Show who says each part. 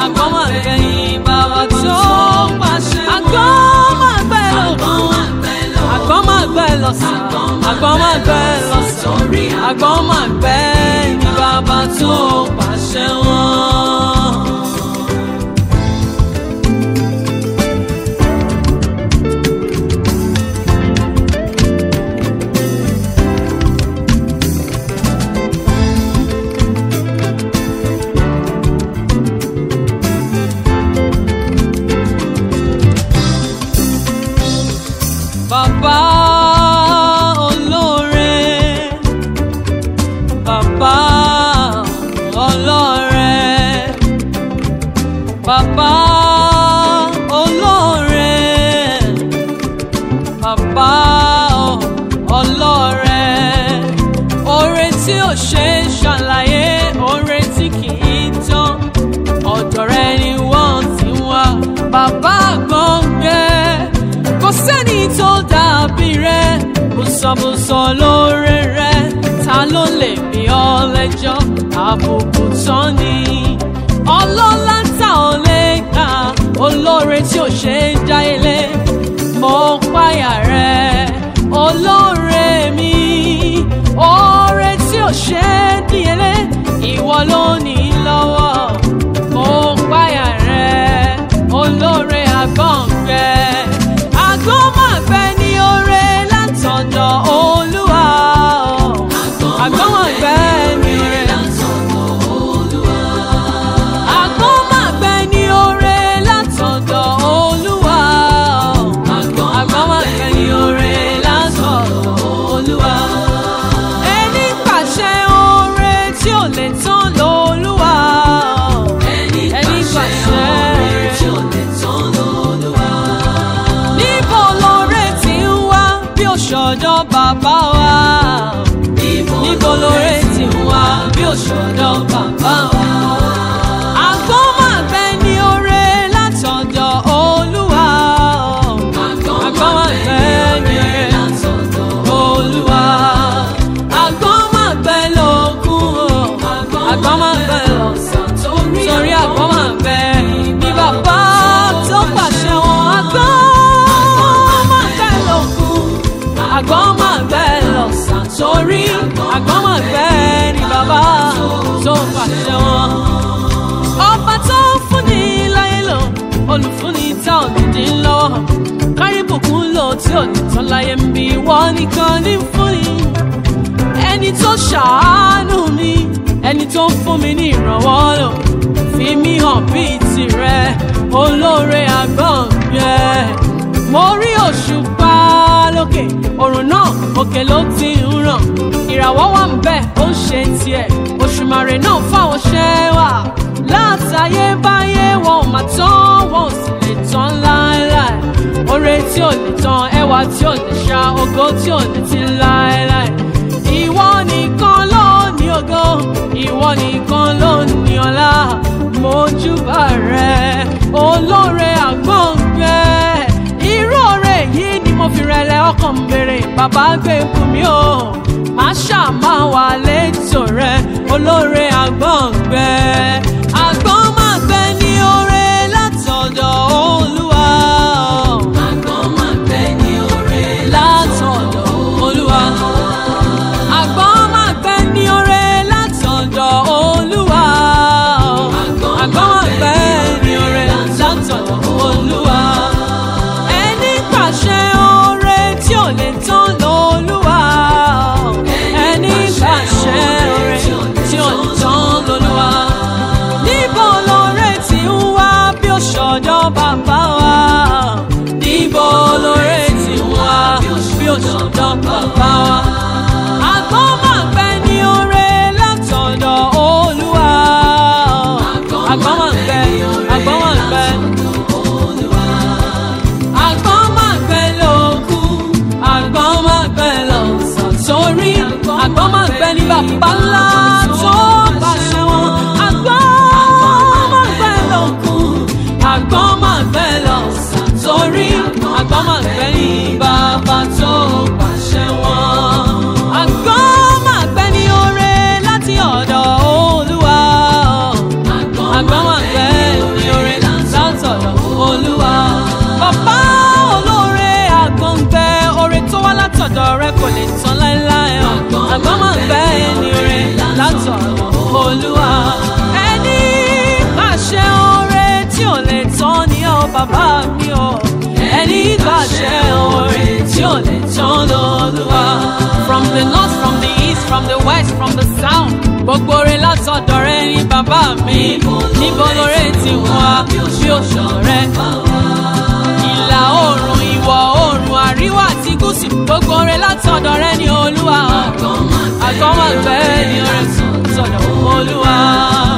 Speaker 1: àgbọ̀n máa gbẹ yín bàbá tó pàṣẹ. àgbọ̀n máa gbẹ lókun, àgbọ̀n máa gbẹ lọ́sàn, àgbọ̀n máa gbẹ lọ́sàn, àgbọ̀n máa gbẹ yín bàbá tó pàṣẹ wọn. Bàbá olóore, bàbá olóore, bàbá olóore, bàbá olóore, oore tí ò ṣe é ṣàlàyé, oore tí kì í tán, ọ̀dọ̀ rẹ ni wọ́n ti wá. Bàbá gbọ̀ngbẹ́, kò sẹ́ni tó dàbí rẹ, bùsọ̀bùsọ̀ lóore rẹ, ta ló lè bí ọ lẹ́jọ́? Àbùkù tán ni ọlọ́lá tá ò lè kà, olóore tí ò ṣe é dá ilé. Mo páyà rẹ olóore mi, oore tí ò ṣe é díyelé, ìwọ ló ní lọ́wọ́. Mo páyà rẹ olóore àgbọ̀ngbẹ́, àgbọ̀n máa gbẹ ní oore látọ̀dọ̀ Olúwa. àgbọ̀n máa gbẹ ní oore látọ̀dọ̀ Olúwa. àgbọ̀n máa gbẹ ní oore látọ̀dọ̀ Olúwa. àgbọ̀n máa gbẹ ní oore látọ̀dọ̀ Olúwa. ẹni pàṣẹ oore tí ò lè tán lÓlúwa. ẹni pàṣẹ oore tí ò lè tán lÓlúwa. níbo lóore ti ń wá bí ó ṣọ̀dọ̀ bàbá wa? níbo lóore ti ń wá bí ó ṣọ̀dọ̀ bàbá wa? àgbọ̀n máa gbẹ ní oore látọ̀dọ̀ Olúwa. àgbọ̀n máa gbẹ ní oore látọ̀dọ̀ Olúwa. àgbọ̀n máa gbẹ lókun, àgbọ̀n máa gbẹ lọ́sàn, torí àgbọ̀n máa gbẹ ní bàbá tó pàṣẹ wọn. àgbọ̀n máa gbẹ lókun, àgbọ̀n máa gbẹ lọ́sàn, torí àgbọ̀n máa gbẹ ní bàbá tó pàṣẹ wọn. ọba tó fúnni láyé lò, olùfúnni tá ò ní dín lọ́wọ́, kárí bùkún lò tí ò ní tán láyé ń bí wọ́n nìkan ní fúnni. ẹni tó ṣàánú mi, ẹni tó ń fún mi ní ìrànwọ́ lò, fi mí hàn bíi tirẹ̀ olóore àgbọ̀ngbẹ́. mo rí òṣùpá lókè, òrùn náà òkè ló ti ń ràn, ìràwọ̀ wà ń bẹ̀ ó ń ṣe tiẹ̀, òṣùmàrè náà fáwọn ṣẹ́ wà. látayébáyé wọn ò mà tán, wọn ò sì lè tán láéláé. oore tí ò lè tán, ẹwà tí ò lè ṣá, ògo tí ò lè ti láéláé. ìwọ nìkan ló ní ògo, ìwọ nìkan ló ní ọlá. mojúbà rẹ olóore àgbọ̀ngbẹ́, irú oore yìí ni mo fi rẹ̀lẹ̀ ọkàn béèrè. bàbá gbé fún mi o, máa ṣàmà wà létò rẹ olóore àgbọ̀ngbẹ́. àgbọ̀n máa gbẹ ní oore látọ̀dọ̀ Olúwa. àgbọ̀n máa gbẹ ní oore látọ̀dọ̀ Olúwa. àgbọ̀n máa gbẹ ní oore látọ̀dọ̀ Olúwa. àgbọ̀n máa gbẹ ní oore látọ̀dọ̀ Olúwa. ẹni pàṣẹ oore tí ò lè tán lÓlúwa. ẹni pàṣẹ oore tí ò lè tán lÓlúwa. níbo lóore ti ń wá bí ó ṣọ̀dọ̀ bàbá wa? níbo lóore ti ń wá bí ó ṣọ̀dọ̀ bàbá wa? àgbọ̀n máa gbẹ ní oore látọ̀dọ̀ Olúwa. àgbọ̀n máa gbẹ, àgbọ̀n máa gbẹ, àgbọ̀n máa gbẹ lókun, àgbọ̀n máa gbẹ lọ́sàn, torí àgbọ̀n máa gbẹ ní bàbá ńlá tó pàṣẹ wọn. àgbọ̀n máa gbẹ lókun, àgbọ̀n máa gbẹ lọ́sàn, torí àgbọ̀n máa gbẹ ní bàbá tó pàṣẹ wọn. àgbọ̀n máa gbẹ ní oore láti ọ̀dọ̀ Olúwa. àgbọ̀n máa gbẹ ní àgbọ́mọ̀gbẹ́ ni oore látọ̀dọ̀ Olúwa. Ẹni pàṣẹ oore tí ò lè tán ni ó bàbá mi o. Ẹni pàṣẹ oore tí ò lè tán l'Olúwa. From the north, from the east, from the west, from the south, gbogbo oore látọ̀dọ̀ rẹ ni bàbá mi. Níbo lóore ti wá bí òṣò rẹ? Ìlà oòrùn, ìwọ̀ oòrùn, àríwá àti gúúsù, gbogbo oore látọ̀dọ̀ rẹ ni Olúwa. Àgbọ́mọ̀gbẹ́ ni oore látọ̀dọ̀ Olúwa.